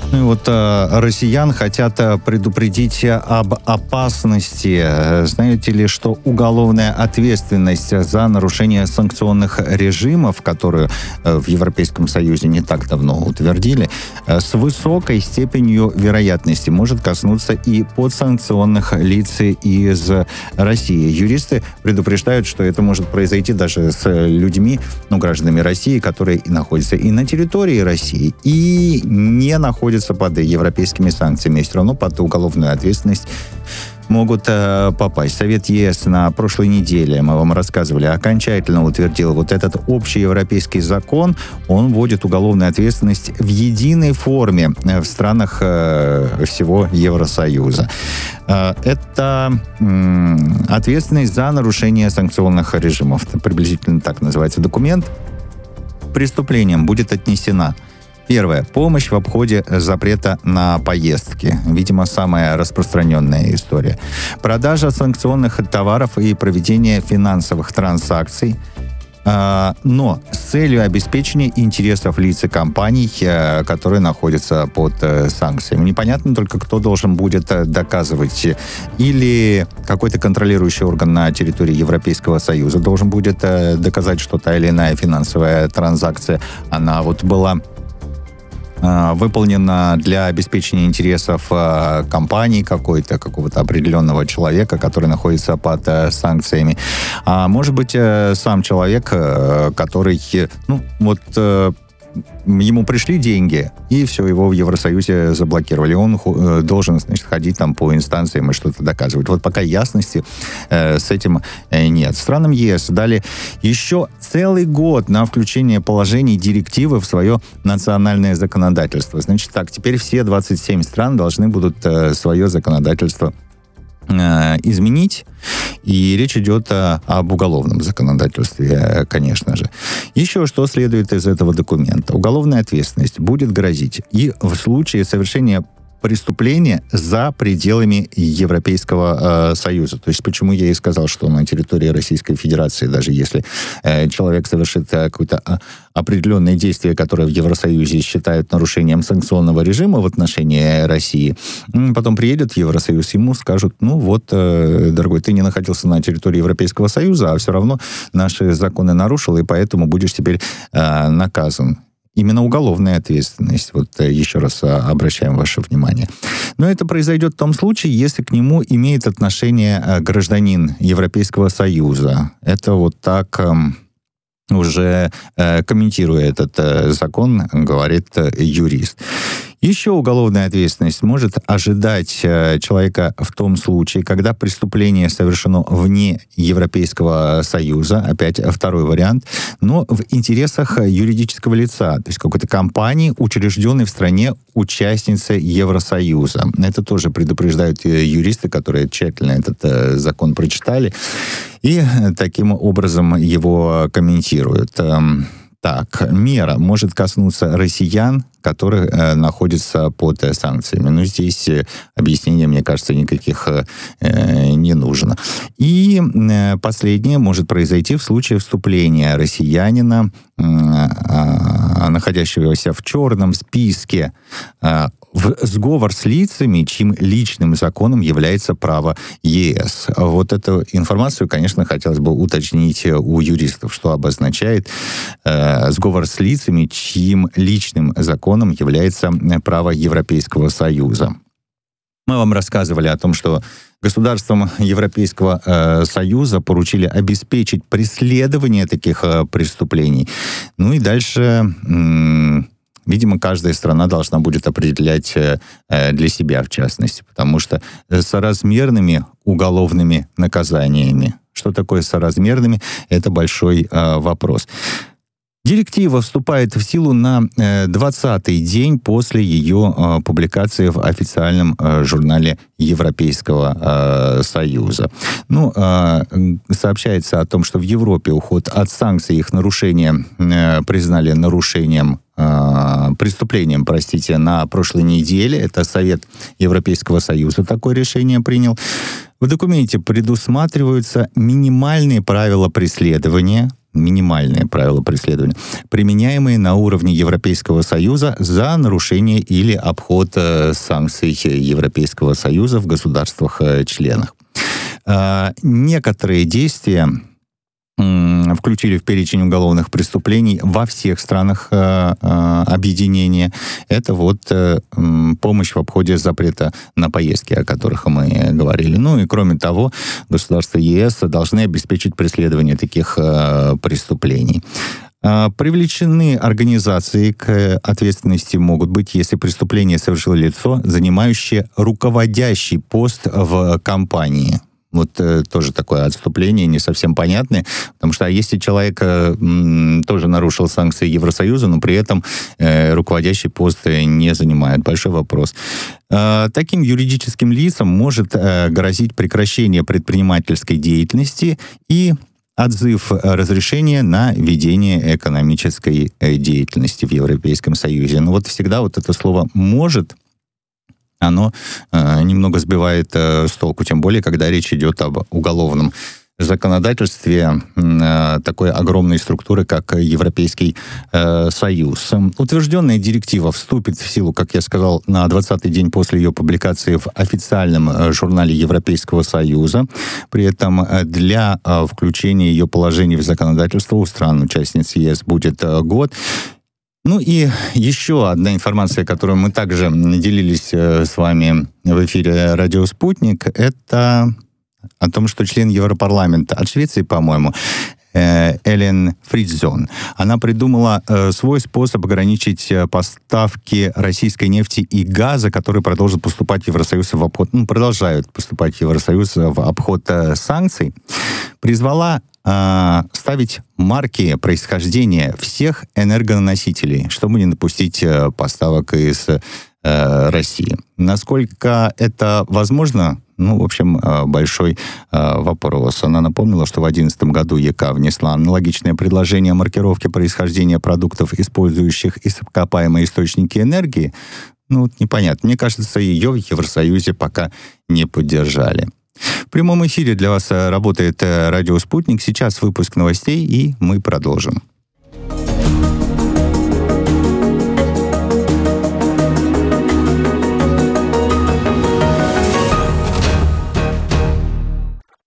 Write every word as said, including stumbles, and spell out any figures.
Ну и вот э, россиян хотят э, предупредить об опасности. Знаете ли, что уголовная ответственность за нарушение санкционных режимов, которую э, в Европейском Союзе не так давно утвердили, э, с высокой степенью вероятности может коснуться и подсанкционных лиц из России. Юристы предупреждают, что это может произойти даже с людьми, ну, гражданами России, которые находятся и на территории России, и не находятся под европейскими санкциями, и все равно под уголовную ответственность могут э, попасть. Совет ЕС на прошлой неделе, мы вам рассказывали, окончательно утвердил вот этот общий европейский закон. Он вводит уголовную ответственность в единой форме в странах э, всего Евросоюза. Э, это э, ответственность за нарушение санкционных режимов. Приблизительно так называется документ. К преступлениям будет отнесена: первое. Помощь в обходе запрета на поездки. Видимо, самая распространенная история. Продажа санкционных товаров и проведение финансовых транзакций, э, но с целью обеспечения интересов лиц и компаний, э, которые находятся под э, санкциями. Непонятно только, кто должен будет э, доказывать. Или какой-то контролирующий орган на территории Европейского Союза должен будет э, доказать, что та или иная финансовая транзакция, она вот была выполнена для обеспечения интересов э, компании какой-то, какого-то определенного человека, который находится под э, санкциями. А может быть, э, сам человек, э, который, ну, вот э, ему пришли деньги, и все, его в Евросоюзе заблокировали. Он э, должен, значит, ходить там по инстанциям и что-то доказывать. Вот пока ясности э, с этим э, нет. Странам ЕС дали еще целый год на включение положений директивы в свое национальное законодательство. Значит так, теперь все двадцать семь стран должны будут э, свое законодательство изменить. И речь идет о, об уголовном законодательстве, конечно же. Еще что следует из этого документа? Уголовная ответственность будет грозить и в случае совершения преступления за пределами Европейского э, Союза. То есть почему я и сказал, что на территории Российской Федерации, даже если э, человек совершит э, какое-то э, определенное действие, которое в Евросоюзе считают нарушением санкционного режима в отношении России, потом приедет в Евросоюз, ему скажут: ну вот, э, дорогой, ты не находился на территории Европейского Союза, а все равно наши законы нарушил, и поэтому будешь теперь э, наказан. Именно уголовная ответственность. Вот еще раз обращаем ваше внимание. Но это произойдет в том случае, если к нему имеет отношение гражданин Европейского Союза. Это вот так, уже комментируя этот закон, говорит юрист. Еще уголовная ответственность может ожидать э, человека в том случае, когда преступление совершено вне Европейского Союза, опять второй вариант, но в интересах юридического лица, то есть какой-то компании, учрежденной в стране участницы Евросоюза. Это тоже предупреждают юристы, которые тщательно этот э, закон прочитали и таким образом его комментируют. Так, мера может коснуться россиян, которые э, находятся под э, санкциями. Но здесь э, объяснения, мне кажется, никаких э, не нужно. И э, последнее может произойти в случае вступления россиянина, э, э, находящегося в черном списке, э, в сговор с лицами, чьим личным законом является право ЕС. Вот эту информацию, конечно, хотелось бы уточнить у юристов, что обозначает э, сговор с лицами, чьим личным законом является право Европейского Союза. Мы вам рассказывали о том, что государствам Европейского э, Союза поручили обеспечить преследование таких э, преступлений. Ну и дальше... М- Видимо, каждая страна должна будет определять э, для себя, в частности, потому что соразмерными уголовными наказаниями, что такое соразмерными, это большой э, вопрос. Директива вступает в силу на двадцатый день после ее э, публикации в официальном э, журнале Европейского э, Союза. Ну, э, сообщается о том, что в Европе уход от санкций, их нарушения э, признали нарушением, э, преступлением, простите, на прошлой неделе. Это Совет Европейского Союза такое решение принял. В документе предусматриваются минимальные правила преследования минимальные правила преследования, применяемые на уровне Европейского Союза за нарушение или обход э, санкций Европейского Союза в государствах-членах. Э, некоторые действия включили в перечень уголовных преступлений во всех странах э, э, объединения. Это вот э, помощь в обходе запрета на поездки, о которых мы говорили. Ну и кроме того, государства ЕС должны обеспечить преследование таких э, преступлений. Привлечены организации к ответственности могут быть, если преступление совершило лицо, занимающее руководящий пост в компании. Вот э, тоже такое отступление, не совсем понятное, потому что а если человек э, м, тоже нарушил санкции Евросоюза, но при этом э, руководящий пост не занимает, большой вопрос. Э, таким юридическим лицам может э, грозить прекращение предпринимательской деятельности и отзыв разрешения на ведение экономической э, деятельности в Европейском Союзе. Но вот всегда вот это слово «может», оно э, немного сбивает э, с толку, тем более, когда речь идет об уголовном законодательстве э, такой огромной структуры, как Европейский э, Союз. Утвержденная директива вступит в силу, как я сказал, на двадцатый день после ее публикации в официальном э, журнале Европейского Союза. При этом для э, включения ее положений в законодательство у стран-участниц ЕС будет э, год. Ну и еще одна информация, которую мы также делились э, с вами в эфире «Радио Спутник», это о том, что член Европарламента от Швеции, по-моему, э, Элен Фридзон, она придумала э, свой способ ограничить поставки российской нефти и газа, которые продолжат поступать в Евросоюз в обход, ну, продолжают поступать в Евросоюз в обход э, санкций, призвала ставить марки происхождения всех энергоносителей, чтобы не допустить поставок из э, России. Насколько это возможно? Ну, в общем, большой э, вопрос. Она напомнила, что в две тысячи одиннадцатом году ЕК внесла аналогичное предложение о маркировке происхождения продуктов, использующих ископаемые источники энергии. Ну, вот непонятно. Мне кажется, ее в Евросоюзе пока не поддержали. В прямом эфире для вас работает радио «Спутник». Сейчас выпуск новостей, и мы продолжим.